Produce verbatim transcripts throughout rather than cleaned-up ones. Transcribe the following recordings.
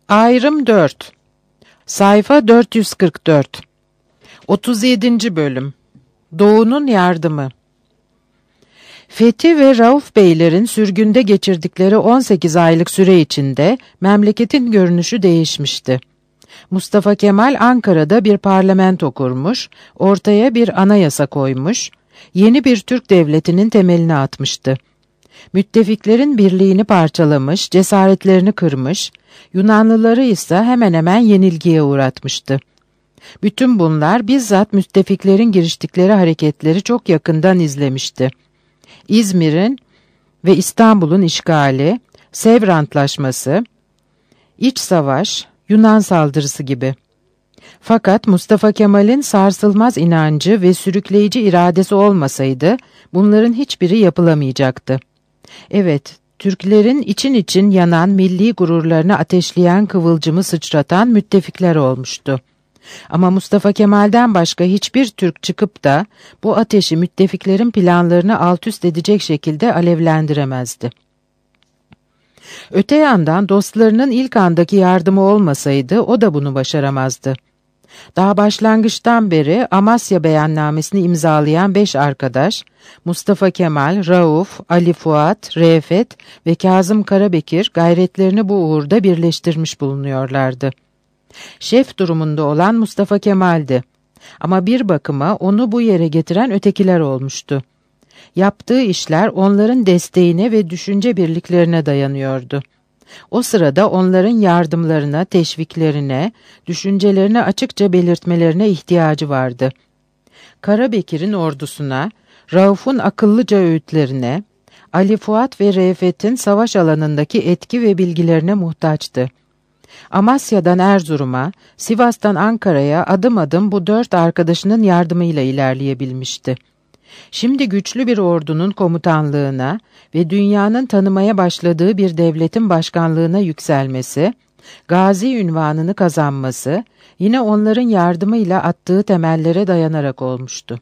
Ayrım dört. Sayfa dört yüz kırk dört. otuz yedinci bölüm. Doğu'nun yardımı. Fethi ve Rauf Beylerin sürgünde geçirdikleri on sekiz aylık süre içinde memleketin görünüşü değişmişti. Mustafa Kemal Ankara'da bir parlamento kurmuş, ortaya bir anayasa koymuş, yeni bir Türk devletinin temelini atmıştı. Müttefiklerin birliğini parçalamış, cesaretlerini kırmış, Yunanlıları ise hemen hemen yenilgiye uğratmıştı. Bütün bunlar bizzat müttefiklerin giriştikleri hareketleri çok yakından izlemişti. İzmir'in ve İstanbul'un işgali, Sevr Antlaşması, İç Savaş, Yunan saldırısı gibi. Fakat Mustafa Kemal'in sarsılmaz inancı ve sürükleyici iradesi olmasaydı bunların hiçbiri yapılamayacaktı. Evet, Türklerin için için yanan milli gururlarını ateşleyen kıvılcımı sıçratan müttefikler olmuştu. Ama Mustafa Kemal'den başka hiçbir Türk çıkıp da bu ateşi müttefiklerin planlarını altüst edecek şekilde alevlendiremezdi. Öte yandan dostlarının ilk andaki yardımı olmasaydı o da bunu başaramazdı. Daha başlangıçtan beri Amasya Beyannamesini imzalayan beş arkadaş, Mustafa Kemal, Rauf, Ali Fuat, Reifet ve Kazım Karabekir gayretlerini bu uğurda birleştirmiş bulunuyorlardı. Şef durumunda olan Mustafa Kemal'di. Ama bir bakıma onu bu yere getiren ötekiler olmuştu. Yaptığı işler onların desteğine ve düşünce birliklerine dayanıyordu. O sırada onların yardımlarına, teşviklerine, düşüncelerini açıkça belirtmelerine ihtiyacı vardı. Karabekir'in ordusuna, Rauf'un akıllıca öğütlerine, Ali Fuat ve Reifet'in savaş alanındaki etki ve bilgilerine muhtaçtı. Amasya'dan Erzurum'a, Sivas'tan Ankara'ya adım adım bu dört arkadaşının yardımıyla ilerleyebilmişti. Şimdi güçlü bir ordunun komutanlığına ve dünyanın tanımaya başladığı bir devletin başkanlığına yükselmesi, gazi ünvanını kazanması, yine onların yardımıyla attığı temellere dayanarak olmuştu.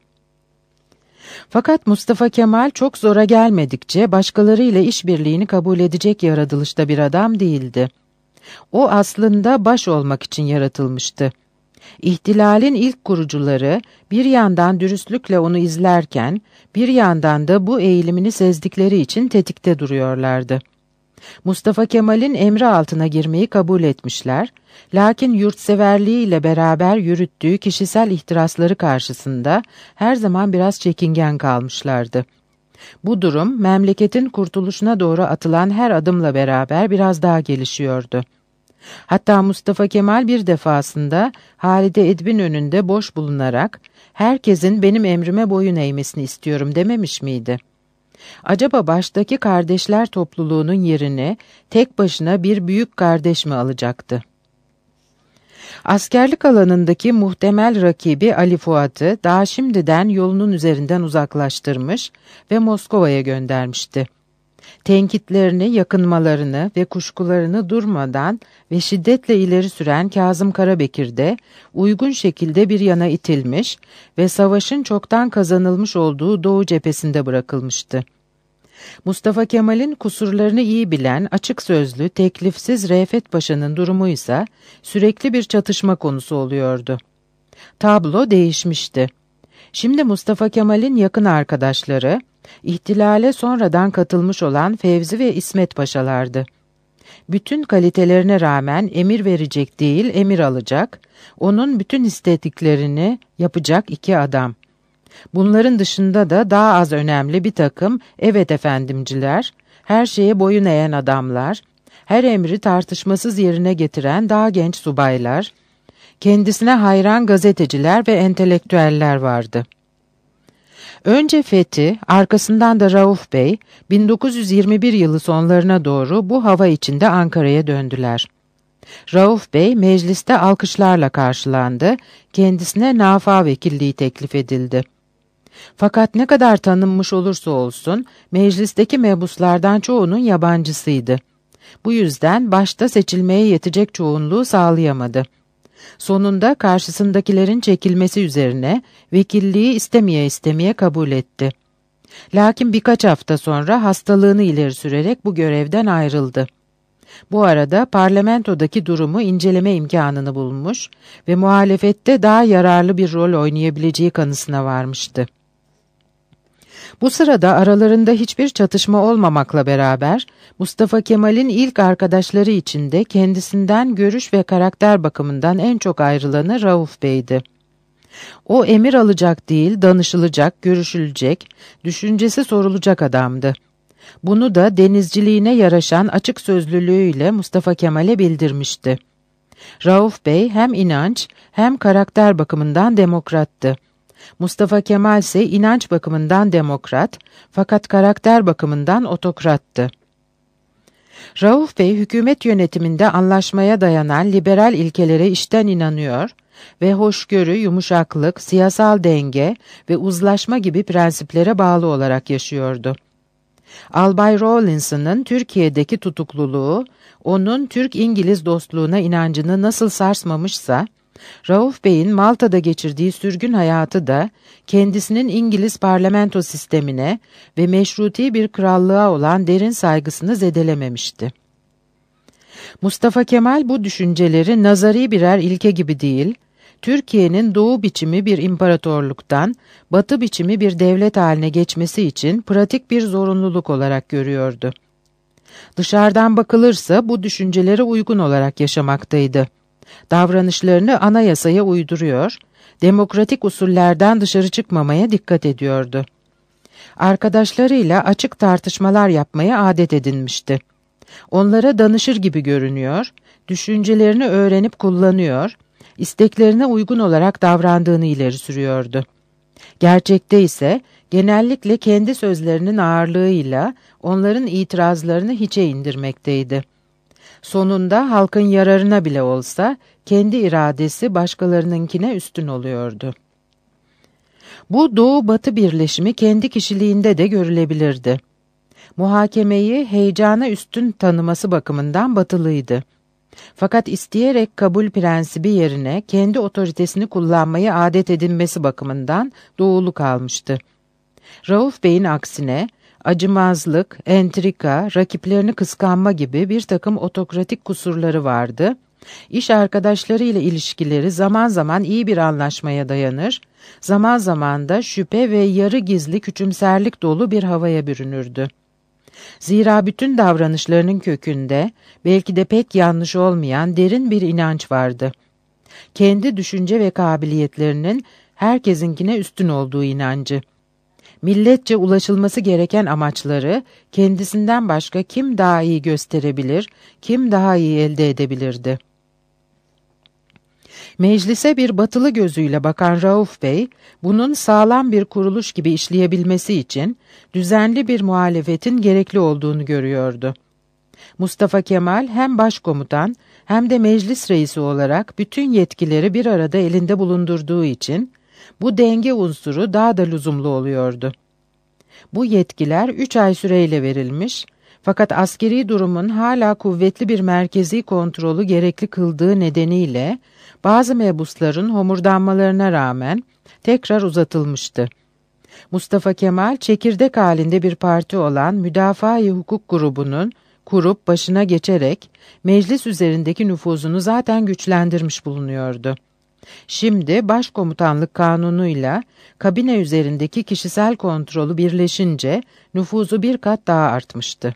Fakat Mustafa Kemal çok zora gelmedikçe başkalarıyla işbirliğini kabul edecek yaratılışta bir adam değildi. O aslında baş olmak için yaratılmıştı. İhtilalin ilk kurucuları bir yandan dürüstlükle onu izlerken, bir yandan da bu eğilimini sezdikleri için tetikte duruyorlardı. Mustafa Kemal'in emri altına girmeyi kabul etmişler, lakin yurtseverliğiyle beraber yürüttüğü kişisel ihtirasları karşısında her zaman biraz çekingen kalmışlardı. Bu durum, memleketin kurtuluşuna doğru atılan her adımla beraber biraz daha gelişiyordu. Hatta Mustafa Kemal bir defasında Halide Edip'in önünde boş bulunarak herkesin benim emrime boyun eğmesini istiyorum dememiş miydi? Acaba baştaki kardeşler topluluğunun yerini tek başına bir büyük kardeş mi alacaktı? Askerlik alanındaki muhtemel rakibi Ali Fuat'ı daha şimdiden yolunun üzerinden uzaklaştırmış ve Moskova'ya göndermişti. Tenkitlerini, yakınmalarını ve kuşkularını durmadan ve şiddetle ileri süren Kazım Karabekir de uygun şekilde bir yana itilmiş ve savaşın çoktan kazanılmış olduğu Doğu cephesinde bırakılmıştı. Mustafa Kemal'in kusurlarını iyi bilen, açık sözlü, teklifsiz Reifet Paşa'nın durumu ise sürekli bir çatışma konusu oluyordu. Tablo değişmişti. Şimdi Mustafa Kemal'in yakın arkadaşları, İhtilale sonradan katılmış olan Fevzi ve İsmet Paşalardı. Bütün kalitelerine rağmen emir verecek değil, emir alacak, onun bütün istediklerini yapacak iki adam. Bunların dışında da daha az önemli bir takım evet efendimciler, her şeye boyun eğen adamlar, her emri tartışmasız yerine getiren daha genç subaylar, kendisine hayran gazeteciler ve entelektüeller vardı. Önce Fethi, arkasından da Rauf Bey, bin dokuz yüz yirmi bir yılı sonlarına doğru bu hava içinde Ankara'ya döndüler. Rauf Bey mecliste alkışlarla karşılandı, kendisine nafa vekilliği teklif edildi. Fakat ne kadar tanınmış olursa olsun, meclisteki mebuslardan çoğunun yabancısıydı. Bu yüzden başta seçilmeye yetecek çoğunluğu sağlayamadı. Sonunda karşısındakilerin çekilmesi üzerine vekilliği istemeye istemeye kabul etti. Lakin birkaç hafta sonra hastalığını ileri sürerek bu görevden ayrıldı. Bu arada parlamentodaki durumu inceleme imkanını bulmuş ve muhalefette daha yararlı bir rol oynayabileceği kanısına varmıştı. Bu sırada aralarında hiçbir çatışma olmamakla beraber Mustafa Kemal'in ilk arkadaşları içinde kendisinden görüş ve karakter bakımından en çok ayrılanı Rauf Bey'di. O emir alacak değil, danışılacak, görüşülecek, düşüncesi sorulacak adamdı. Bunu da denizciliğine yaraşan açık sözlülüğüyle Mustafa Kemal'e bildirmişti. Rauf Bey hem inanç hem karakter bakımından demokrattı. Mustafa Kemal ise inanç bakımından demokrat fakat karakter bakımından otokrattı. Rauf Bey hükümet yönetiminde anlaşmaya dayanan liberal ilkelere içten inanıyor ve hoşgörü, yumuşaklık, siyasal denge ve uzlaşma gibi prensiplere bağlı olarak yaşıyordu. Albay Rawlinson'ın Türkiye'deki tutukluluğu, onun Türk-İngiliz dostluğuna inancını nasıl sarsmamışsa, Rauf Bey'in Malta'da geçirdiği sürgün hayatı da kendisinin İngiliz parlamento sistemine ve meşruti bir krallığa olan derin saygısını zedelememişti. Mustafa Kemal bu düşünceleri nazari birer ilke gibi değil, Türkiye'nin doğu biçimi bir imparatorluktan, batı biçimi bir devlet haline geçmesi için pratik bir zorunluluk olarak görüyordu. Dışarıdan bakılırsa bu düşüncelere uygun olarak yaşamaktaydı. Davranışlarını anayasaya uyduruyor, demokratik usullerden dışarı çıkmamaya dikkat ediyordu. Arkadaşlarıyla açık tartışmalar yapmaya adet edinmişti. Onlara danışır gibi görünüyor, düşüncelerini öğrenip kullanıyor, isteklerine uygun olarak davrandığını ileri sürüyordu. Gerçekte ise genellikle kendi sözlerinin ağırlığıyla onların itirazlarını hiçe indirmekteydi. Sonunda halkın yararına bile olsa kendi iradesi başkalarınınkine üstün oluyordu. Bu doğu-batı birleşimi kendi kişiliğinde de görülebilirdi. Muhakemeyi heyecana üstün tanıması bakımından batılıydı. Fakat isteyerek kabul prensibi yerine kendi otoritesini kullanmayı adet edinmesi bakımından doğulu kalmıştı. Rauf Bey'in aksine acımazlık, entrika, rakiplerini kıskanma gibi bir takım otokratik kusurları vardı. İş arkadaşlarıyla ilişkileri zaman zaman iyi bir anlaşmaya dayanır, zaman zaman da şüphe ve yarı gizli küçümserlik dolu bir havaya bürünürdü. Zira bütün davranışlarının kökünde, belki de pek yanlış olmayan derin bir inanç vardı. Kendi düşünce ve kabiliyetlerinin herkesinkine üstün olduğu inancı. Milletçe ulaşılması gereken amaçları kendisinden başka kim daha iyi gösterebilir, kim daha iyi elde edebilirdi? Meclise bir batılı gözüyle bakan Rauf Bey, bunun sağlam bir kuruluş gibi işleyebilmesi için düzenli bir muhalefetin gerekli olduğunu görüyordu. Mustafa Kemal hem başkomutan hem de meclis reisi olarak bütün yetkileri bir arada elinde bulundurduğu için bu denge unsuru daha da lüzumlu oluyordu. Bu yetkiler üç ay süreyle verilmiş, fakat askeri durumun hala kuvvetli bir merkezi kontrolü gerekli kıldığı nedeniyle bazı mebusların homurdanmalarına rağmen tekrar uzatılmıştı. Mustafa Kemal çekirdek halinde bir parti olan Müdafaa-i Hukuk grubunun kurup başına geçerek meclis üzerindeki nüfuzunu zaten güçlendirmiş bulunuyordu. Şimdi başkomutanlık kanunuyla kabine üzerindeki kişisel kontrolü birleşince nüfuzu bir kat daha artmıştı.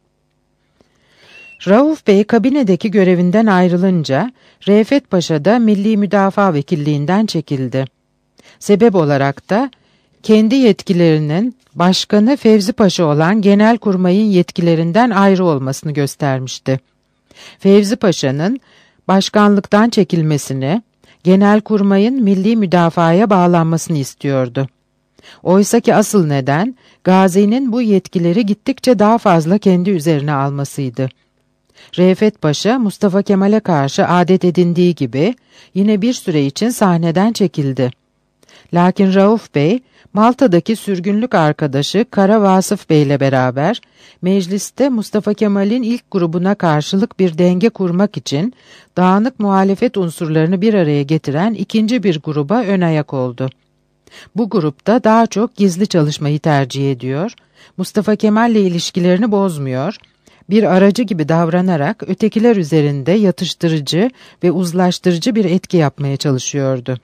Rauf Bey kabinedeki görevinden ayrılınca Reşat Paşa da Milli Müdafaa Vekilliğinden çekildi. Sebep olarak da kendi yetkilerinin başkanı Fevzi Paşa olan Genelkurmay'ın yetkilerinden ayrı olmasını göstermişti. Fevzi Paşa'nın başkanlıktan çekilmesini, Genelkurmay'ın milli müdafaya bağlanmasını istiyordu. Oysaki asıl neden, Gazi'nin bu yetkileri gittikçe daha fazla kendi üzerine almasıydı. Reşat Paşa, Mustafa Kemal'e karşı adet edindiği gibi yine bir süre için sahneden çekildi. Lakin Rauf Bey, Malta'daki sürgünlük arkadaşı Kara Vasıf Bey ile beraber mecliste Mustafa Kemal'in ilk grubuna karşılık bir denge kurmak için dağınık muhalefet unsurlarını bir araya getiren ikinci bir gruba ön ayak oldu. Bu grupta daha çok gizli çalışmayı tercih ediyor, Mustafa Kemal'le ilişkilerini bozmuyor, Bir aracı gibi davranarak ötekiler üzerinde yatıştırıcı ve uzlaştırıcı bir etki yapmaya çalışıyordu.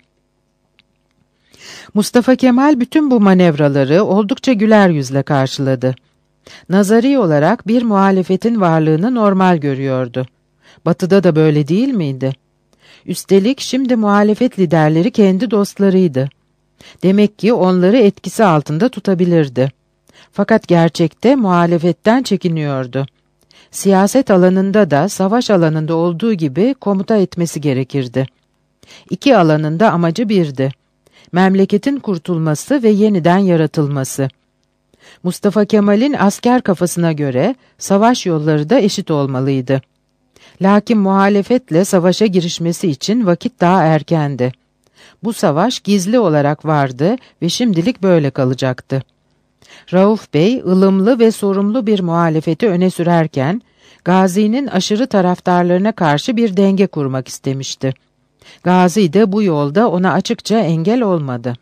Mustafa Kemal bütün bu manevraları oldukça güler yüzle karşıladı. Nazari olarak bir muhalefetin varlığını normal görüyordu. Batı'da da böyle değil miydi? Üstelik şimdi muhalefet liderleri kendi dostlarıydı. Demek ki onları etkisi altında tutabilirdi. Fakat gerçekte muhalefetten çekiniyordu. Siyaset alanında da savaş alanında olduğu gibi komuta etmesi gerekirdi. İki alanında amacı birdi. Memleketin kurtulması ve yeniden yaratılması. Mustafa Kemal'in asker kafasına göre savaş yolları da eşit olmalıydı. Lakin muhalefetle savaşa girişmesi için vakit daha erkendi. Bu savaş gizli olarak vardı ve şimdilik böyle kalacaktı. Rauf Bey, ılımlı ve sorumlu bir muhalefeti öne sürerken, Gazi'nin aşırı taraftarlarına karşı bir denge kurmak istemişti. Gazi de bu yolda ona açıkça engel olmadı.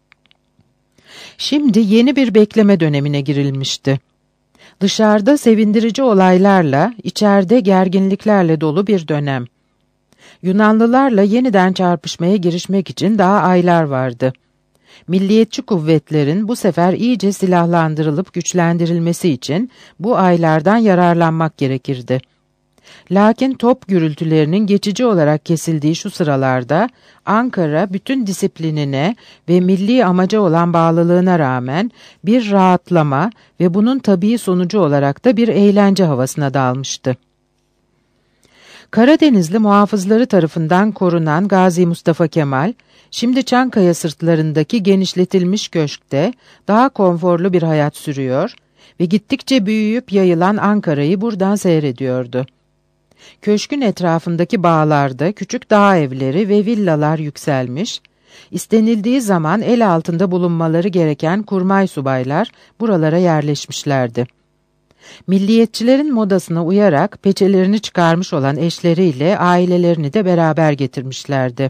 Şimdi yeni bir bekleme dönemine girilmişti. Dışarıda sevindirici olaylarla, içeride gerginliklerle dolu bir dönem. Yunanlılarla yeniden çarpışmaya girişmek için daha aylar vardı. Milliyetçi kuvvetlerin bu sefer iyice silahlandırılıp güçlendirilmesi için bu aylardan yararlanmak gerekirdi. Lakin top gürültülerinin geçici olarak kesildiği şu sıralarda Ankara bütün disiplinine ve milli amaca olan bağlılığına rağmen bir rahatlama ve bunun tabii sonucu olarak da bir eğlence havasına dalmıştı. Karadenizli muhafızları tarafından korunan Gazi Mustafa Kemal, şimdi Çankaya sırtlarındaki genişletilmiş köşkte daha konforlu bir hayat sürüyor ve gittikçe büyüyüp yayılan Ankara'yı buradan seyrediyordu. Köşkün etrafındaki bağlarda küçük dağ evleri ve villalar yükselmiş, istenildiği zaman el altında bulunmaları gereken kurmay subaylar buralara yerleşmişlerdi. Milliyetçilerin modasına uyarak peçelerini çıkarmış olan eşleriyle ailelerini de beraber getirmişlerdi.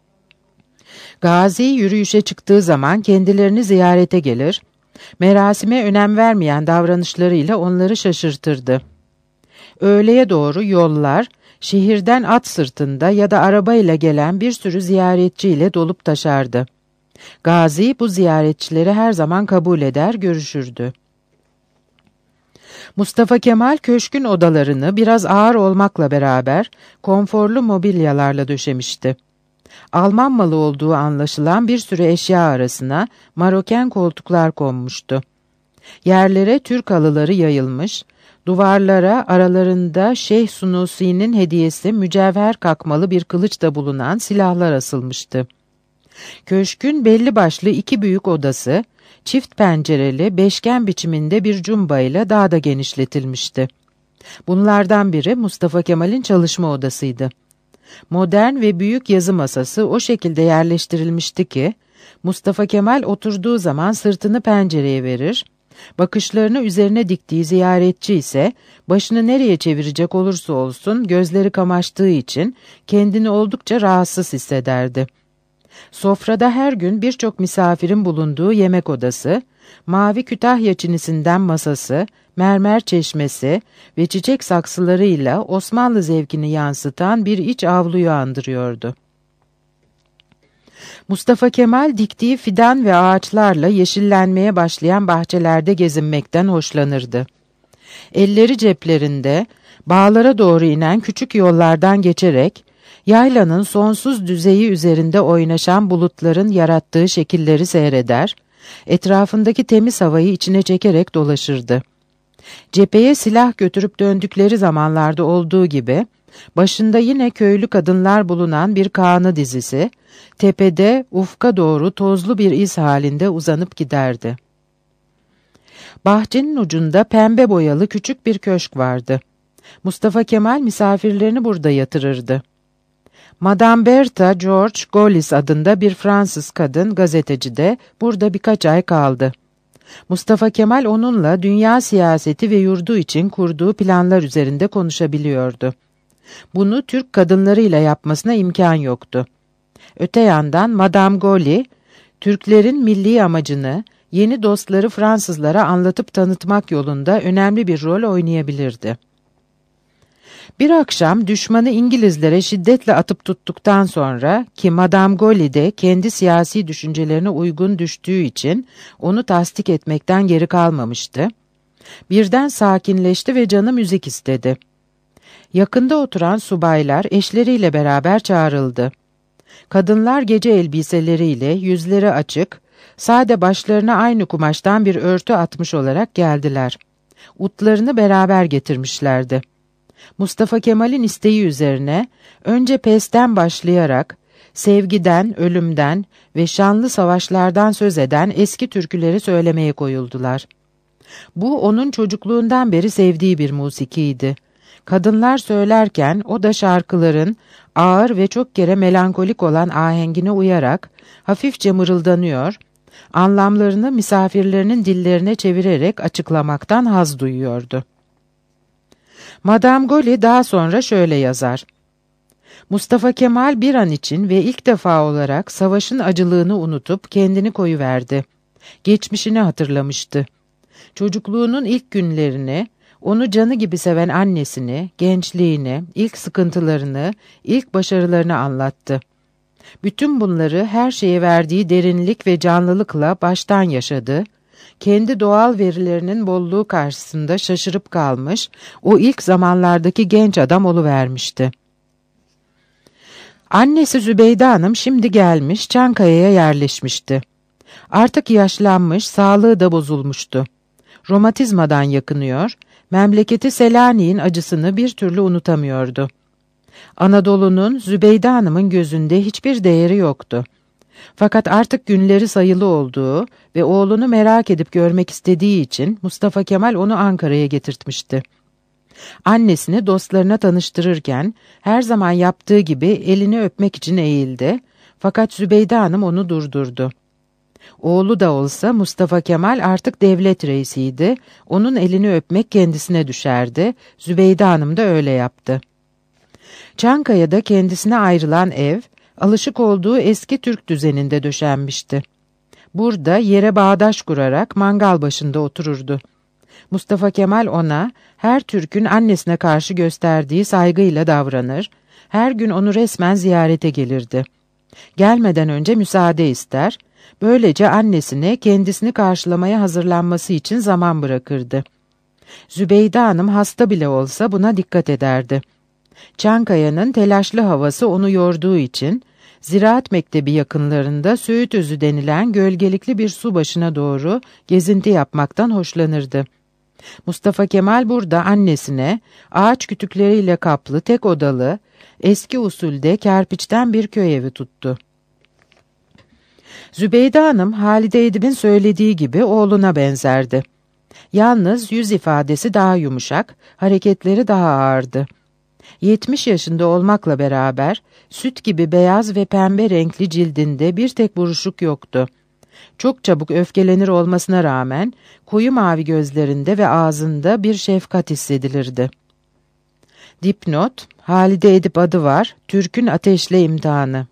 Gazi yürüyüşe çıktığı zaman kendilerini ziyarete gelir, merasime önem vermeyen davranışlarıyla onları şaşırtırdı. Öğleye doğru yollar, şehirden at sırtında ya da arabayla gelen bir sürü ziyaretçiyle dolup taşardı. Gazi bu ziyaretçileri her zaman kabul eder, görüşürdü. Mustafa Kemal köşkün odalarını biraz ağır olmakla beraber konforlu mobilyalarla döşemişti. Alman malı olduğu anlaşılan bir sürü eşya arasına Maroken koltuklar konmuştu. Yerlere Türk halıları yayılmış, duvarlara aralarında Şeyh Sunusi'nin hediyesi mücevher kakmalı bir kılıç da bulunan silahlar asılmıştı. Köşkün belli başlı iki büyük odası, çift pencereli, beşgen biçiminde bir cumba ile daha da genişletilmişti. Bunlardan biri Mustafa Kemal'in çalışma odasıydı. Modern ve büyük yazı masası o şekilde yerleştirilmişti ki, Mustafa Kemal oturduğu zaman sırtını pencereye verir, bakışlarını üzerine diktiği ziyaretçi ise başını nereye çevirecek olursa olsun gözleri kamaştığı için kendini oldukça rahatsız hissederdi. Sofrada her gün birçok misafirin bulunduğu yemek odası, mavi Kütahya çinisinden masası, mermer çeşmesi ve çiçek saksılarıyla Osmanlı zevkini yansıtan bir iç avluyu andırıyordu. Mustafa Kemal diktiği fidan ve ağaçlarla yeşillenmeye başlayan bahçelerde gezinmekten hoşlanırdı. Elleri ceplerinde, bağlara doğru inen küçük yollardan geçerek, yaylanın sonsuz düzeyi üzerinde oynaşan bulutların yarattığı şekilleri seyreder, etrafındaki temiz havayı içine çekerek dolaşırdı. Cepheye silah götürüp döndükleri zamanlarda olduğu gibi, başında yine köylü kadınlar bulunan bir kağnı dizisi, tepede ufka doğru tozlu bir iz halinde uzanıp giderdi. Bahçenin ucunda pembe boyalı küçük bir köşk vardı. Mustafa Kemal misafirlerini burada yatırırdı. Madame Bertha George Gollis adında bir Fransız kadın gazeteci de burada birkaç ay kaldı. Mustafa Kemal onunla dünya siyaseti ve yurdu için kurduğu planlar üzerinde konuşabiliyordu. Bunu Türk kadınlarıyla yapmasına imkan yoktu. Öte yandan Madame Golly, Türklerin milli amacını yeni dostları Fransızlara anlatıp tanıtmak yolunda önemli bir rol oynayabilirdi. Bir akşam düşmanı İngilizlere şiddetle atıp tuttuktan sonra ki Madame Goli de kendi siyasi düşüncelerine uygun düştüğü için onu tasdik etmekten geri kalmamıştı. Birden sakinleşti ve canı müzik istedi. Yakında oturan subaylar eşleriyle beraber çağrıldı. Kadınlar gece elbiseleriyle yüzleri açık, sade başlarına aynı kumaştan bir örtü atmış olarak geldiler. Utlarını beraber getirmişlerdi. Mustafa Kemal'in isteği üzerine önce pestten başlayarak sevgiden, ölümden ve şanlı savaşlardan söz eden eski türküleri söylemeye koyuldular. Bu onun çocukluğundan beri sevdiği bir musikiydi. Kadınlar söylerken o da şarkıların ağır ve çok kere melankolik olan ahengine uyarak hafifçe mırıldanıyor, anlamlarını misafirlerinin dillerine çevirerek açıklamaktan haz duyuyordu. Madame Goli daha sonra şöyle yazar. Mustafa Kemal bir an için ve ilk defa olarak savaşın acılığını unutup kendini koyuverdi. Geçmişini hatırlamıştı. Çocukluğunun ilk günlerini, onu canı gibi seven annesini, gençliğini, ilk sıkıntılarını, ilk başarılarını anlattı. Bütün bunları her şeye verdiği derinlik ve canlılıkla baştan yaşadı. Kendi doğal verilerinin bolluğu karşısında şaşırıp kalmış, o ilk zamanlardaki genç adam oluvermişti. Annesi Zübeyde Hanım şimdi gelmiş, Çankaya'ya yerleşmişti. Artık yaşlanmış, sağlığı da bozulmuştu. Romatizmadan yakınıyor, memleketi Selanik'in acısını bir türlü unutamıyordu. Anadolu'nun Zübeyde Hanım'ın gözünde hiçbir değeri yoktu. Fakat artık günleri sayılı olduğu ve oğlunu merak edip görmek istediği için Mustafa Kemal onu Ankara'ya getirtmişti. Annesini dostlarına tanıştırırken her zaman yaptığı gibi elini öpmek için eğildi, fakat Zübeyde Hanım onu durdurdu. Oğlu da olsa Mustafa Kemal artık devlet reisiydi, onun elini öpmek kendisine düşerdi, Zübeyde Hanım da öyle yaptı. Çankaya'da kendisine ayrılan ev, alışık olduğu eski Türk düzeninde döşenmişti. Burada yere bağdaş kurarak mangal başında otururdu. Mustafa Kemal ona, her Türk'ün annesine karşı gösterdiği saygıyla davranır, her gün onu resmen ziyarete gelirdi. Gelmeden önce müsaade ister, böylece annesine kendisini karşılamaya hazırlanması için zaman bırakırdı. Zübeyde Hanım hasta bile olsa buna dikkat ederdi. Çankaya'nın telaşlı havası onu yorduğu için, Ziraat Mektebi yakınlarında Söğüt Özü denilen gölgelikli bir su başına doğru gezinti yapmaktan hoşlanırdı. Mustafa Kemal burada annesine ağaç kütükleriyle kaplı tek odalı, eski usulde kerpiçten bir köy evi tuttu. Zübeyde Hanım, Halide Edip'in söylediği gibi oğluna benzerdi. Yalnız yüz ifadesi daha yumuşak, hareketleri daha ağırdı. Yetmiş yaşında olmakla beraber süt gibi beyaz ve pembe renkli cildinde bir tek buruşuk yoktu. Çok çabuk öfkelenir olmasına rağmen koyu mavi gözlerinde ve ağzında bir şefkat hissedilirdi. Dipnot, Halide Edip adı var, Türk'ün ateşle imtihanı.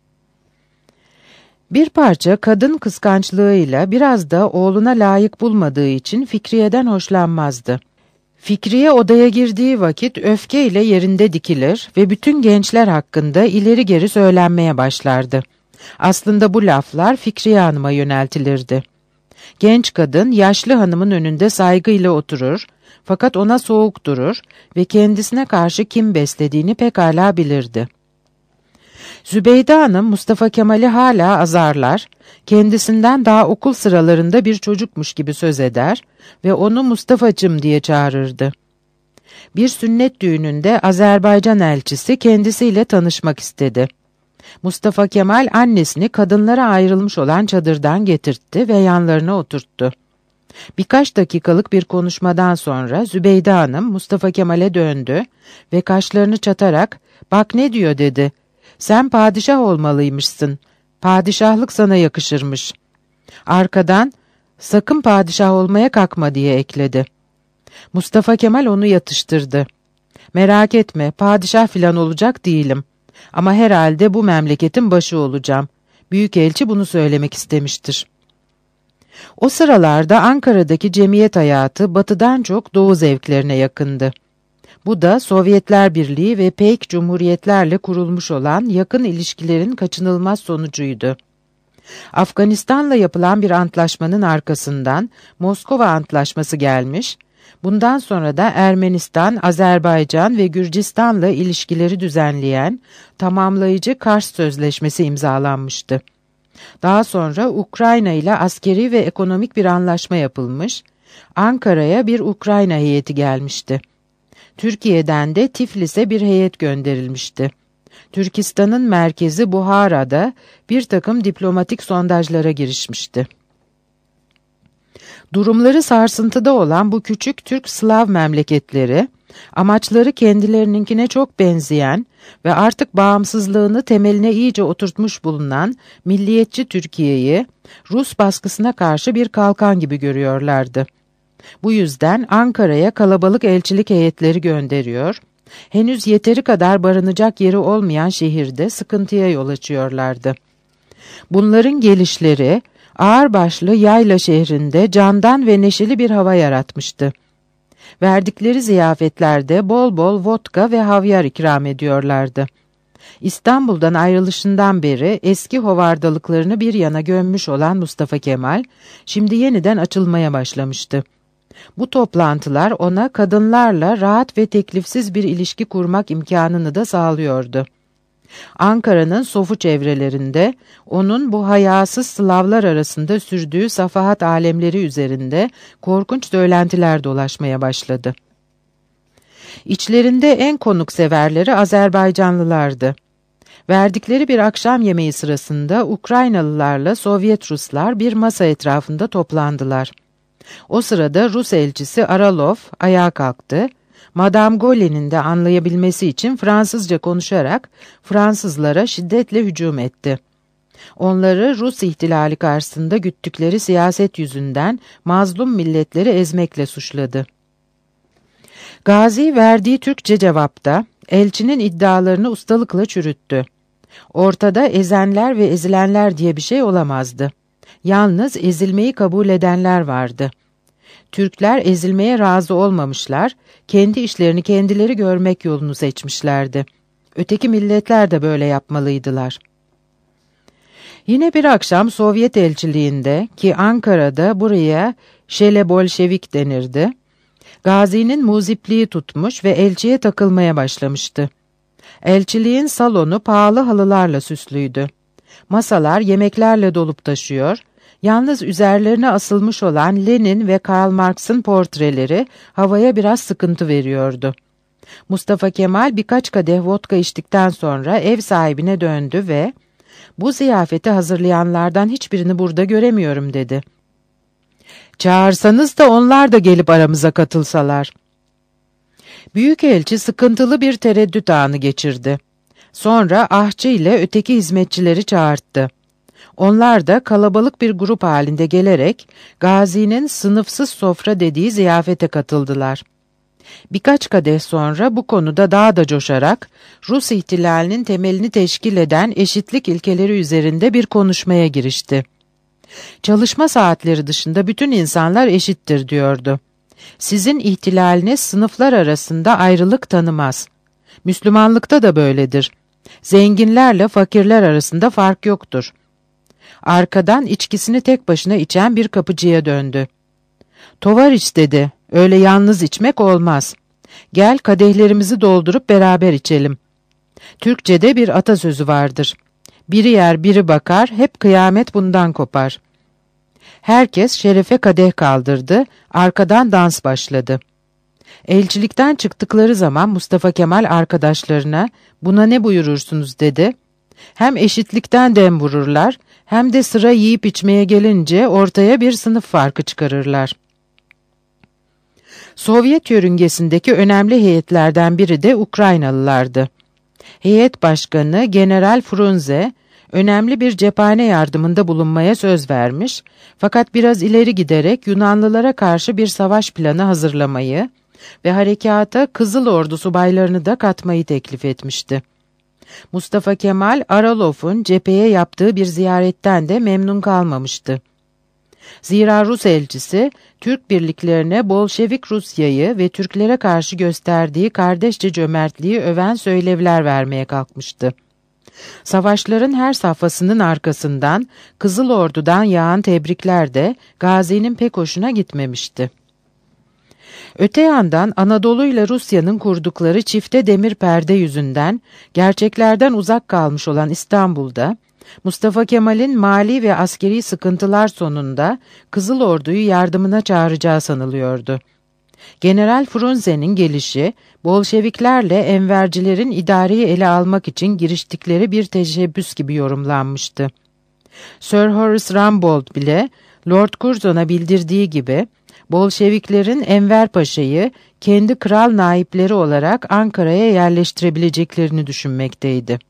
Bir parça kadın kıskançlığıyla biraz da oğluna layık bulmadığı için Fikriye'den hoşlanmazdı. Fikriye odaya girdiği vakit öfkeyle yerinde dikilir ve bütün gençler hakkında ileri geri söylenmeye başlardı. Aslında bu laflar Fikriye Hanım'a yöneltilirdi. Genç kadın yaşlı hanımın önünde saygıyla oturur, fakat ona soğuk durur ve kendisine karşı kim beslediğini pekala bilirdi. Zübeyde Hanım Mustafa Kemal'i hala azarlar, kendisinden daha okul sıralarında bir çocukmuş gibi söz eder ve onu Mustafa'cığım diye çağırırdı. Bir sünnet düğününde Azerbaycan elçisi kendisiyle tanışmak istedi. Mustafa Kemal annesini kadınlara ayrılmış olan çadırdan getirtti ve yanlarına oturttu. Birkaç dakikalık bir konuşmadan sonra Zübeyde Hanım Mustafa Kemal'e döndü ve kaşlarını çatarak "Bak ne diyor" dedi. "Sen padişah olmalıymışsın. Padişahlık sana yakışırmış." Arkadan "Sakın padişah olmaya kalkma" diye ekledi. Mustafa Kemal onu yatıştırdı. "Merak etme, padişah filan olacak değilim. Ama herhalde bu memleketin başı olacağım. Büyükelçi bunu söylemek istemiştir." O sıralarda Ankara'daki cemiyet hayatı batıdan çok doğu zevklerine yakındı. Bu da Sovyetler Birliği ve Peek Cumhuriyetlerle kurulmuş olan yakın ilişkilerin kaçınılmaz sonucuydu. Afganistan'la yapılan bir antlaşmanın arkasından Moskova Antlaşması gelmiş, bundan sonra da Ermenistan, Azerbaycan ve Gürcistan'la ilişkileri düzenleyen tamamlayıcı Kars Sözleşmesi imzalanmıştı. Daha sonra Ukrayna ile askeri ve ekonomik bir anlaşma yapılmış, Ankara'ya bir Ukrayna heyeti gelmişti. Türkiye'den de Tiflis'e bir heyet gönderilmişti. Türkistan'ın merkezi Buhara'da bir takım diplomatik sondajlara girişmişti. Durumları sarsıntıda olan bu küçük Türk-Slav memleketleri, amaçları kendilerininkine çok benzeyen ve artık bağımsızlığını temeline iyice oturtmuş bulunan milliyetçi Türkiye'yi Rus baskısına karşı bir kalkan gibi görüyorlardı. Bu yüzden Ankara'ya kalabalık elçilik heyetleri gönderiyor, henüz yeteri kadar barınacak yeri olmayan şehirde sıkıntıya yol açıyorlardı. Bunların gelişleri, ağırbaşlı Yayla şehrinde candan ve neşeli bir hava yaratmıştı. Verdikleri ziyafetlerde bol bol vodka ve havyar ikram ediyorlardı. İstanbul'dan ayrılışından beri eski hovardalıklarını bir yana gömmüş olan Mustafa Kemal, şimdi yeniden açılmaya başlamıştı. Bu toplantılar ona kadınlarla rahat ve teklifsiz bir ilişki kurmak imkanını da sağlıyordu. Ankara'nın sofu çevrelerinde onun bu hayasız Slavlar arasında sürdüğü safahat alemleri üzerinde korkunç söylentiler dolaşmaya başladı. İçlerinde en konukseverleri Azerbaycanlılardı. Verdikleri bir akşam yemeği sırasında Ukraynalılarla Sovyet Ruslar bir masa etrafında toplandılar. O sırada Rus elçisi Aralov ayağa kalktı. Madame Gole'nin de anlayabilmesi için Fransızca konuşarak Fransızlara şiddetle hücum etti. Onları Rus ihtilali karşısında güttükleri siyaset yüzünden mazlum milletleri ezmekle suçladı. Gazi verdiği Türkçe cevapta elçinin iddialarını ustalıkla çürüttü. Ortada ezenler ve ezilenler diye bir şey olamazdı. Yalnız ezilmeyi kabul edenler vardı. Türkler ezilmeye razı olmamışlar, kendi işlerini kendileri görmek yolunu seçmişlerdi. Öteki milletler de böyle yapmalıydılar. Yine bir akşam Sovyet elçiliğinde, ki Ankara'da buraya Şele Bolşevik denirdi, Gazi'nin muzipliği tutmuş ve elçiye takılmaya başlamıştı. Elçiliğin salonu pahalı halılarla süslüydü. Masalar yemeklerle dolup taşıyor, yalnız üzerlerine asılmış olan Lenin ve Karl Marx'ın portreleri havaya biraz sıkıntı veriyordu. Mustafa Kemal birkaç kadeh vodka içtikten sonra ev sahibine döndü ve "Bu ziyafeti hazırlayanlardan hiçbirini burada göremiyorum." dedi. "Çağırsanız da onlar da gelip aramıza katılsalar." Büyükelçi sıkıntılı bir tereddüt anı geçirdi. Sonra ahçı ile öteki hizmetçileri çağırttı. Onlar da kalabalık bir grup halinde gelerek Gazi'nin sınıfsız sofra dediği ziyafete katıldılar. Birkaç kadeh sonra bu konuda daha da coşarak Rus ihtilalinin temelini teşkil eden eşitlik ilkeleri üzerinde bir konuşmaya girişti. Çalışma saatleri dışında bütün insanlar eşittir diyordu. Sizin ihtilaliniz sınıflar arasında ayrılık tanımaz. Müslümanlıkta da böyledir. Zenginlerle fakirler arasında fark yoktur. Arkadan içkisini tek başına içen bir kapıcıya döndü. "Tovariç," dedi, "öyle yalnız içmek olmaz. Gel kadehlerimizi doldurup beraber içelim." Türkçe'de bir atasözü vardır. Biri yer biri bakar, hep kıyamet bundan kopar. Herkes şerefe kadeh kaldırdı, arkadan dans başladı. Elçilikten çıktıkları zaman Mustafa Kemal arkadaşlarına "Buna ne buyurursunuz?" dedi. Hem eşitlikten dem vururlar, hem de sıra yiyip içmeye gelince ortaya bir sınıf farkı çıkarırlar. Sovyet yörüngesindeki önemli heyetlerden biri de Ukraynalılardı. Heyet başkanı General Frunze, önemli bir cephane yardımında bulunmaya söz vermiş, fakat biraz ileri giderek Yunanlılara karşı bir savaş planı hazırlamayı ve harekata Kızıl Ordu subaylarını da katmayı teklif etmişti. Mustafa Kemal, Aralov'un cepheye yaptığı bir ziyaretten de memnun kalmamıştı. Zira Rus elçisi, Türk birliklerine Bolşevik Rusya'yı ve Türklere karşı gösterdiği kardeşçe cömertliği öven söylevler vermeye kalkmıştı. Savaşların her safhasının arkasından Kızıl Ordu'dan yağan tebrikler de Gazi'nin pek hoşuna gitmemişti. Öte yandan Anadolu ile Rusya'nın kurdukları çifte demir perde yüzünden gerçeklerden uzak kalmış olan İstanbul'da, Mustafa Kemal'in mali ve askeri sıkıntılar sonunda Kızıl Ordu'yu yardımına çağıracağı sanılıyordu. General Frunze'nin gelişi, Bolşeviklerle Envercilerin idareyi ele almak için giriştikleri bir teşebbüs gibi yorumlanmıştı. Sir Horace Rambold bile, Lord Curzon'a bildirdiği gibi, Bolşeviklerin Enver Paşa'yı kendi kral naipleri olarak Ankara'ya yerleştirebileceklerini düşünmekteydi.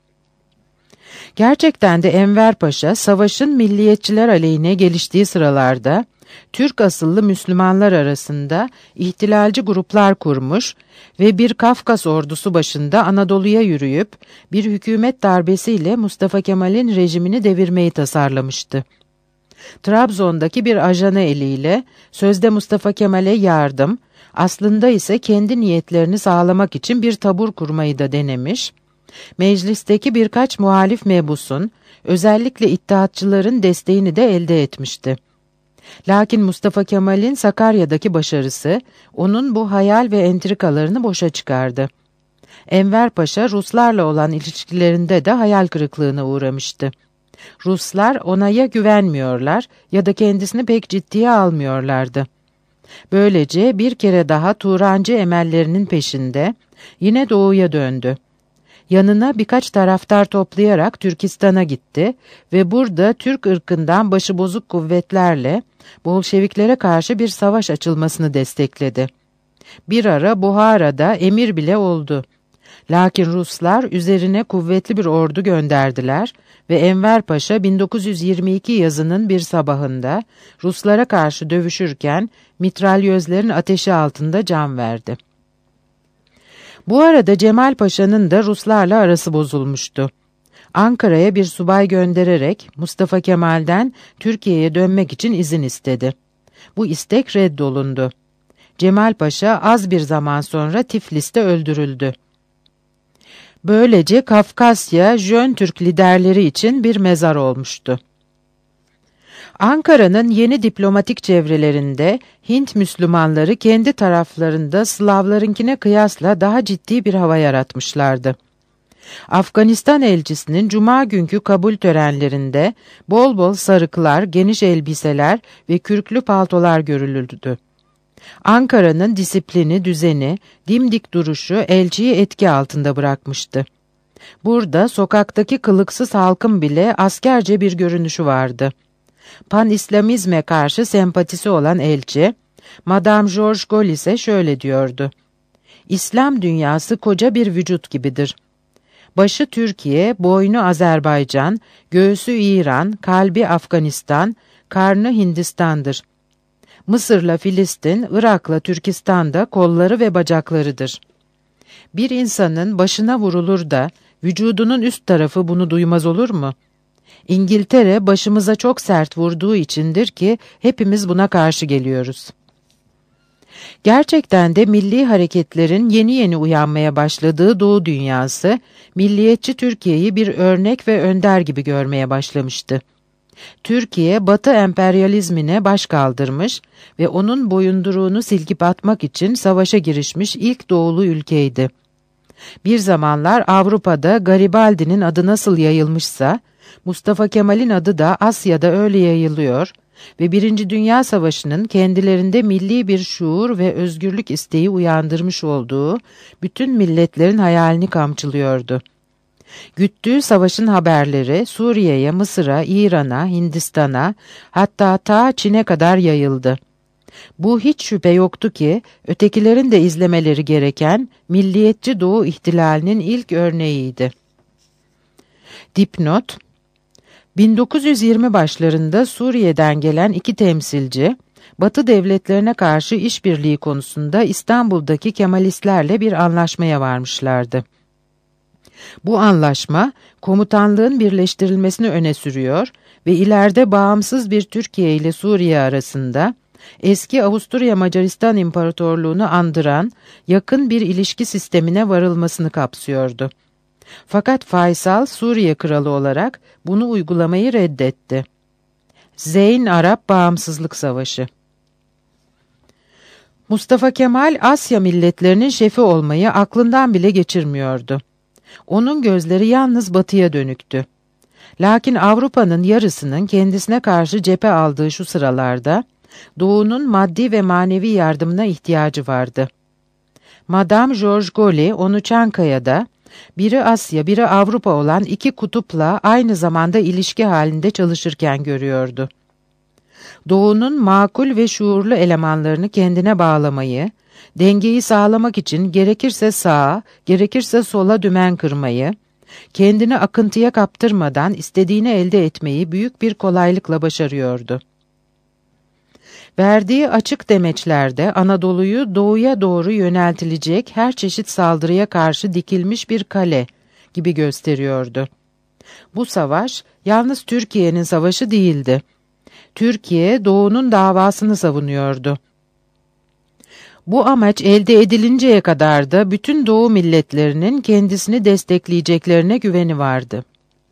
Gerçekten de Enver Paşa, savaşın milliyetçiler aleyhine geliştiği sıralarda, Türk asıllı Müslümanlar arasında ihtilalci gruplar kurmuş ve bir Kafkas ordusu başında Anadolu'ya yürüyüp, bir hükümet darbesiyle Mustafa Kemal'in rejimini devirmeyi tasarlamıştı. Trabzon'daki bir ajanı eliyle, sözde Mustafa Kemal'e yardım, aslında ise kendi niyetlerini sağlamak için bir tabur kurmayı da denemiş, meclisteki birkaç muhalif mebusun, özellikle İttihatçıların desteğini de elde etmişti. Lakin Mustafa Kemal'in Sakarya'daki başarısı, onun bu hayal ve entrikalarını boşa çıkardı. Enver Paşa, Ruslarla olan ilişkilerinde de hayal kırıklığına uğramıştı. Ruslar ona ya güvenmiyorlar ya da kendisini pek ciddiye almıyorlardı. Böylece bir kere daha Turancı emellerinin peşinde, yine doğuya döndü. Yanına birkaç taraftar toplayarak Türkistan'a gitti ve burada Türk ırkından başıbozuk kuvvetlerle Bolşeviklere karşı bir savaş açılmasını destekledi. Bir ara Buhara'da emir bile oldu. Lakin Ruslar üzerine kuvvetli bir ordu gönderdiler ve Enver Paşa bin dokuz yüz yirmi iki yazının bir sabahında Ruslara karşı dövüşürken mitralyözlerin ateşi altında can verdi. Bu arada Cemal Paşa'nın da Ruslarla arası bozulmuştu. Ankara'ya bir subay göndererek Mustafa Kemal'den Türkiye'ye dönmek için izin istedi. Bu istek reddolundu. Cemal Paşa az bir zaman sonra Tiflis'te öldürüldü. Böylece Kafkasya, Jön Türk liderleri için bir mezar olmuştu. Ankara'nın yeni diplomatik çevrelerinde Hint Müslümanları kendi taraflarında Slavlarınkine kıyasla daha ciddi bir hava yaratmışlardı. Afganistan elçisinin cuma günkü kabul törenlerinde bol bol sarıklar, geniş elbiseler ve kürklü paltolar görülürdü. Ankara'nın disiplini, düzeni, dimdik duruşu elçiyi etki altında bırakmıştı. Burada sokaktaki kılıksız halkın bile askerce bir görünüşü vardı. Pan-İslamizme karşı sempatisi olan elçi, Madame George Gollis'e şöyle diyordu: "İslam dünyası koca bir vücut gibidir. Başı Türkiye, boynu Azerbaycan, göğsü İran, kalbi Afganistan, karnı Hindistan'dır. Mısır'la Filistin, Irak'la Türkistan'da kolları ve bacaklarıdır. Bir insanın başına vurulur da vücudunun üst tarafı bunu duymaz olur mu? İngiltere başımıza çok sert vurduğu içindir ki hepimiz buna karşı geliyoruz." Gerçekten de milli hareketlerin yeni yeni uyanmaya başladığı Doğu dünyası, milliyetçi Türkiye'yi bir örnek ve önder gibi görmeye başlamıştı. Türkiye, Batı emperyalizmine baş kaldırmış ve onun boyunduruğunu silkip atmak için savaşa girişmiş ilk doğulu ülkeydi. Bir zamanlar Avrupa'da Garibaldi'nin adı nasıl yayılmışsa, Mustafa Kemal'in adı da Asya'da öyle yayılıyor ve Birinci Dünya Savaşı'nın kendilerinde milli bir şuur ve özgürlük isteği uyandırmış olduğu bütün milletlerin hayalini kamçılıyordu. Güttüğü savaşın haberleri Suriye'ye, Mısır'a, İran'a, Hindistan'a, hatta ta Çin'e kadar yayıldı. Bu hiç şüphe yoktu ki ötekilerin de izlemeleri gereken milliyetçi Doğu ihtilalinin ilk örneğiydi. Dipnot: bin dokuz yüz yirmi başlarında Suriye'den gelen iki temsilci, Batı devletlerine karşı işbirliği konusunda İstanbul'daki Kemalistlerle bir anlaşmaya varmışlardı. Bu anlaşma, komutanlığın birleştirilmesini öne sürüyor ve ileride bağımsız bir Türkiye ile Suriye arasında, eski Avusturya Macaristan İmparatorluğunu andıran yakın bir ilişki sistemine varılmasını kapsıyordu. Fakat Faysal, Suriye kralı olarak bunu uygulamayı reddetti. Zeyn Arap Bağımsızlık Savaşı. Mustafa Kemal, Asya milletlerinin şefi olmayı aklından bile geçirmiyordu. Onun gözleri yalnız batıya dönüktü. Lakin Avrupa'nın yarısının kendisine karşı cephe aldığı şu sıralarda, Doğu'nun maddi ve manevi yardımına ihtiyacı vardı. Madame George Goli, onu Çankaya'da, biri Asya, biri Avrupa olan iki kutupla aynı zamanda ilişki halinde çalışırken görüyordu. Doğu'nun makul ve şuurlu elemanlarını kendine bağlamayı, dengeyi sağlamak için gerekirse sağa, gerekirse sola dümen kırmayı, kendini akıntıya kaptırmadan istediğini elde etmeyi büyük bir kolaylıkla başarıyordu. Verdiği açık demeçlerde Anadolu'yu doğuya doğru yöneltilecek her çeşit saldırıya karşı dikilmiş bir kale gibi gösteriyordu. Bu savaş yalnız Türkiye'nin savaşı değildi. Türkiye, Doğu'nun davasını savunuyordu. Bu amaç elde edilinceye kadar da bütün Doğu milletlerinin kendisini destekleyeceklerine güveni vardı.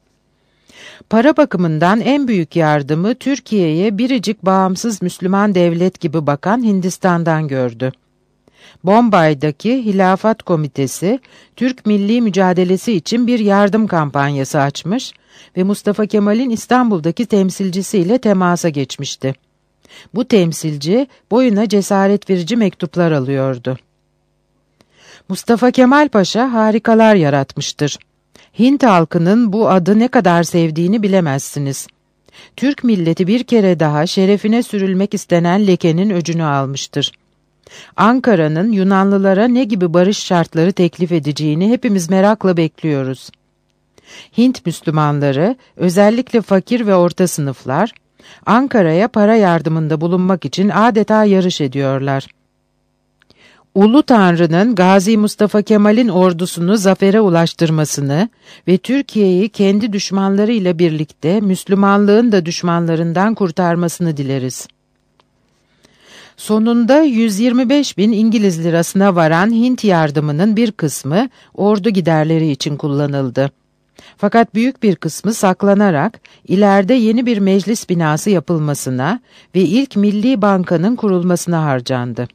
Para bakımından en büyük yardımı Türkiye'ye biricik bağımsız Müslüman devlet gibi bakan Hindistan'dan gördü. Bombay'daki Hilafat Komitesi, Türk milli mücadelesi için bir yardım kampanyası açmış ve Mustafa Kemal'in İstanbul'daki temsilcisiyle temasa geçmişti. Bu temsilci, boyuna cesaret verici mektuplar alıyordu. Mustafa Kemal Paşa harikalar yaratmıştır. Hint halkının bu adı ne kadar sevdiğini bilemezsiniz. Türk milleti bir kere daha şerefine sürülmek istenen lekenin öcünü almıştır. Ankara'nın Yunanlılara ne gibi barış şartları teklif edeceğini hepimiz merakla bekliyoruz. Hint Müslümanları, özellikle fakir ve orta sınıflar, Ankara'ya para yardımında bulunmak için adeta yarış ediyorlar. Ulu Tanrı'nın Gazi Mustafa Kemal'in ordusunu zafere ulaştırmasını ve Türkiye'yi kendi düşmanlarıyla birlikte Müslümanlığın da düşmanlarından kurtarmasını dileriz. Sonunda yüz yirmi beş bin İngiliz lirasına varan Hint yardımının bir kısmı ordu giderleri için kullanıldı. Fakat büyük bir kısmı saklanarak ileride yeni bir meclis binası yapılmasına ve ilk Milli Banka'nın kurulmasına harcandı.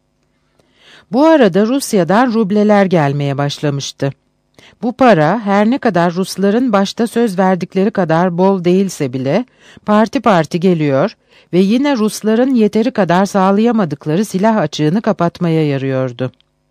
Bu arada Rusya'dan rubleler gelmeye başlamıştı. Bu para her ne kadar Rusların başta söz verdikleri kadar bol değilse bile parti parti geliyor ve yine Rusların yeteri kadar sağlayamadıkları silah açığını kapatmaya yarıyordu.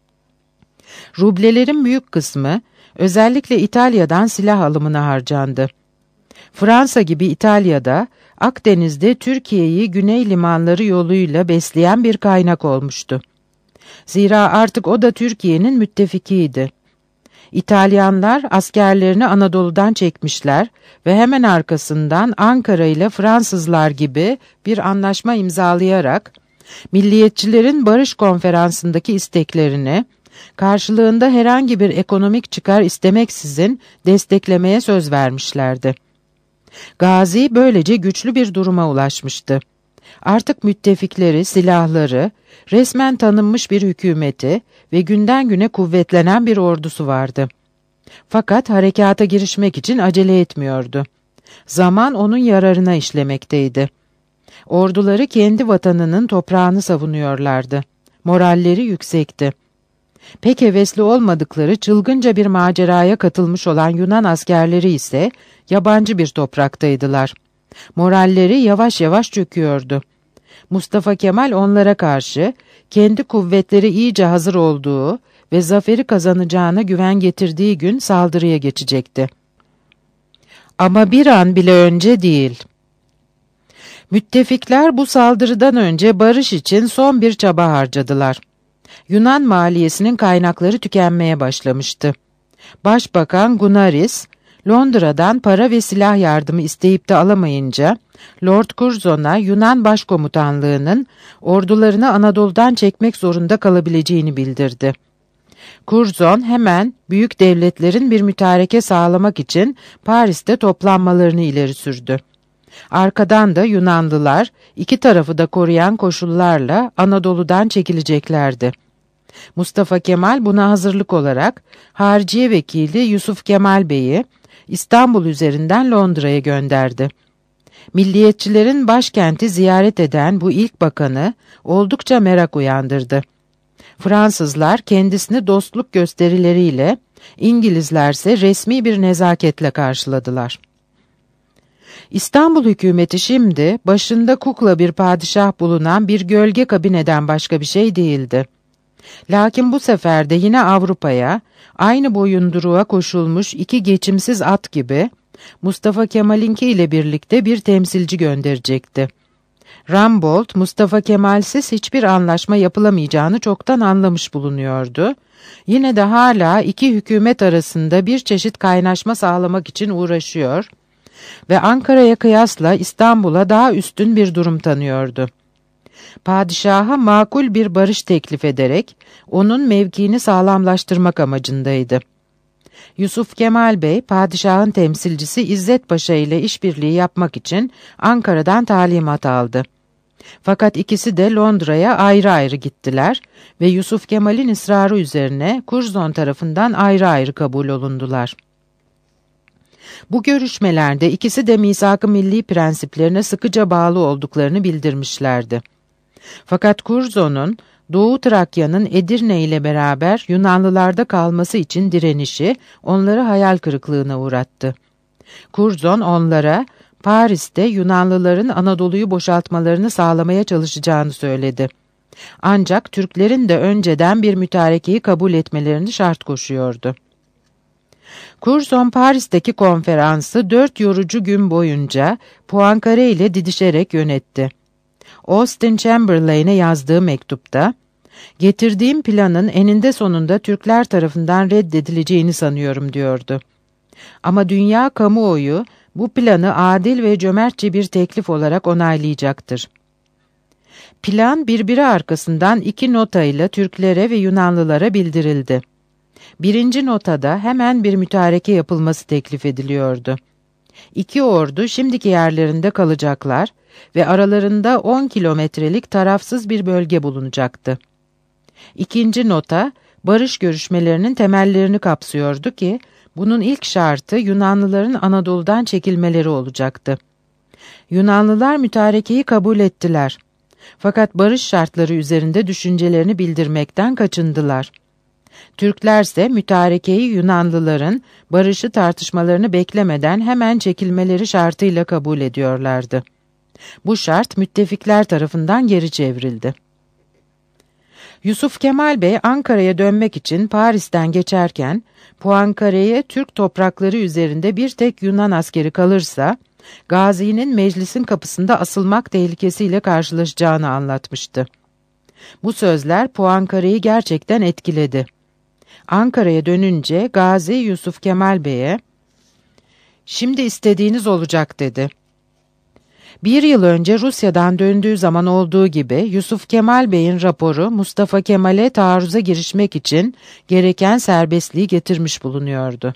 Rublelerin büyük kısmı özellikle İtalya'dan silah alımına harcandı. Fransa gibi İtalya'da Akdeniz'de Türkiye'yi güney limanları yoluyla besleyen bir kaynak olmuştu. Zira artık o da Türkiye'nin müttefikiydi. İtalyanlar askerlerini Anadolu'dan çekmişler ve hemen arkasından Ankara ile Fransızlar gibi bir anlaşma imzalayarak milliyetçilerin barış konferansındaki isteklerini karşılığında herhangi bir ekonomik çıkar istemeksizin desteklemeye söz vermişlerdi. Gazi böylece güçlü bir duruma ulaşmıştı. Artık müttefikleri, silahları, resmen tanınmış bir hükümeti ve günden güne kuvvetlenen bir ordusu vardı. Fakat harekata girişmek için acele etmiyordu. Zaman onun yararına işlemekteydi. Orduları kendi vatanının toprağını savunuyorlardı. Moralleri yüksekti. Pek hevesli olmadıkları çılgınca bir maceraya katılmış olan Yunan askerleri ise yabancı bir topraktaydılar. Moralleri yavaş yavaş çöküyordu. Mustafa Kemal onlara karşı kendi kuvvetleri iyice hazır olduğu ve zaferi kazanacağına güven getirdiği gün saldırıya geçecekti. Ama bir an bile önce değil. Müttefikler bu saldırıdan önce barış için son bir çaba harcadılar. Yunan maliyesinin kaynakları tükenmeye başlamıştı. Başbakan Gunaris, Londra'dan para ve silah yardımı isteyip de alamayınca, Lord Curzon'a Yunan Başkomutanlığı'nın ordularını Anadolu'dan çekmek zorunda kalabileceğini bildirdi. Curzon hemen büyük devletlerin bir mütareke sağlamak için Paris'te toplanmalarını ileri sürdü. Arkadan da Yunanlılar iki tarafı da koruyan koşullarla Anadolu'dan çekileceklerdi. Mustafa Kemal buna hazırlık olarak Hariciye Vekili Yusuf Kemal Bey'i İstanbul üzerinden Londra'ya gönderdi. Milliyetçilerin başkenti ziyaret eden bu ilk bakanı oldukça merak uyandırdı. Fransızlar kendisini dostluk gösterileriyle, İngilizlerse resmi bir nezaketle karşıladılar. İstanbul hükümeti şimdi başında kukla bir padişah bulunan bir gölge kabineden başka bir şey değildi. Lakin bu sefer de yine Avrupa'ya, aynı boyunduruğa koşulmuş iki geçimsiz at gibi, Mustafa Kemal'inki ile birlikte bir temsilci gönderecekti. Rumbold, Mustafa Kemal'siz hiçbir anlaşma yapılamayacağını çoktan anlamış bulunuyordu. Yine de hala iki hükümet arasında bir çeşit kaynaşma sağlamak için uğraşıyor ve Ankara'ya kıyasla İstanbul'a daha üstün bir durum tanıyordu. Padişaha makul bir barış teklif ederek onun mevkiini sağlamlaştırmak amacındaydı. Yusuf Kemal Bey, padişahın temsilcisi İzzet Paşa ile işbirliği yapmak için Ankara'dan talimat aldı. Fakat ikisi de Londra'ya ayrı ayrı gittiler ve Yusuf Kemal'in ısrarı üzerine Curzon tarafından ayrı ayrı kabul olundular. Bu görüşmelerde ikisi de misak-ı milli prensiplerine sıkıca bağlı olduklarını bildirmişlerdi. Fakat Curzon'un Doğu Trakya'nın Edirne ile beraber Yunanlılarda kalması için direnişi onları hayal kırıklığına uğrattı. Curzon onlara Paris'te Yunanlıların Anadolu'yu boşaltmalarını sağlamaya çalışacağını söyledi. Ancak Türklerin de önceden bir mütarekeyi kabul etmelerini şart koşuyordu. Curzon Paris'teki konferansı dört yorucu gün boyunca Poincaré ile didişerek yönetti. Austin Chamberlain'e yazdığı mektupta, "Getirdiğim planın eninde sonunda Türkler tarafından reddedileceğini sanıyorum," diyordu. Ama dünya kamuoyu bu planı adil ve cömertçe bir teklif olarak onaylayacaktır. Plan birbiri arkasından iki notayla Türklere ve Yunanlılara bildirildi. Birinci notada hemen bir mütareke yapılması teklif ediliyordu. İki ordu şimdiki yerlerinde kalacaklar ve aralarında on kilometrelik tarafsız bir bölge bulunacaktı. İkinci nota, barış görüşmelerinin temellerini kapsıyordu ki, bunun ilk şartı Yunanlıların Anadolu'dan çekilmeleri olacaktı. Yunanlılar mütarekeyi kabul ettiler. Fakat barış şartları üzerinde düşüncelerini bildirmekten kaçındılar. Türklerse mütarekeyi Yunanlıların barışı tartışmalarını beklemeden hemen çekilmeleri şartıyla kabul ediyorlardı. Bu şart müttefikler tarafından geri çevrildi. Yusuf Kemal Bey Ankara'ya dönmek için Paris'ten geçerken, Poincaré'ye Türk toprakları üzerinde bir tek Yunan askeri kalırsa, Gazi'nin meclisin kapısında asılmak tehlikesiyle karşılaşacağını anlatmıştı. Bu sözler Poincaré'yi gerçekten etkiledi. Ankara'ya dönünce Gazi Yusuf Kemal Bey'e, "Şimdi istediğiniz olacak," dedi. Bir yıl önce Rusya'dan döndüğü zaman olduğu gibi Yusuf Kemal Bey'in raporu Mustafa Kemal'e taarruza girişmek için gereken serbestliği getirmiş bulunuyordu.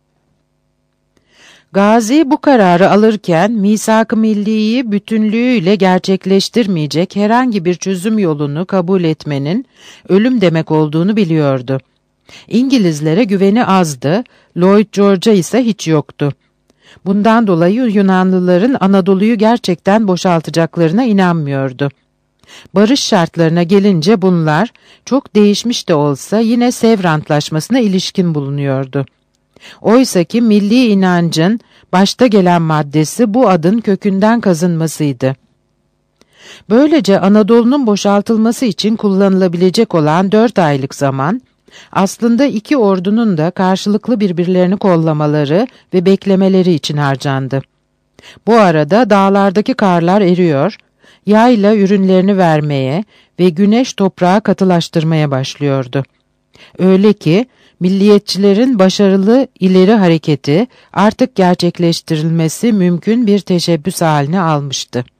Gazi bu kararı alırken misak-ı milliyi bütünlüğüyle gerçekleştirmeyecek herhangi bir çözüm yolunu kabul etmenin ölüm demek olduğunu biliyordu. İngilizlere güveni azdı, Lloyd George'a ise hiç yoktu. Bundan dolayı Yunanlıların Anadolu'yu gerçekten boşaltacaklarına inanmıyordu. Barış şartlarına gelince bunlar çok değişmiş de olsa yine Sevr Antlaşması'na ilişkin bulunuyordu. Oysaki milli inancın başta gelen maddesi bu adın kökünden kazınmasıydı. Böylece Anadolu'nun boşaltılması için kullanılabilecek olan dört aylık zaman, aslında iki ordunun da karşılıklı birbirlerini kollamaları ve beklemeleri için harcandı. Bu arada dağlardaki karlar eriyor, yayla ürünlerini vermeye ve güneş toprağı katılaştırmaya başlıyordu. Öyle ki milliyetçilerin başarılı ileri hareketi artık gerçekleştirilmesi mümkün bir teşebbüs haline almıştı.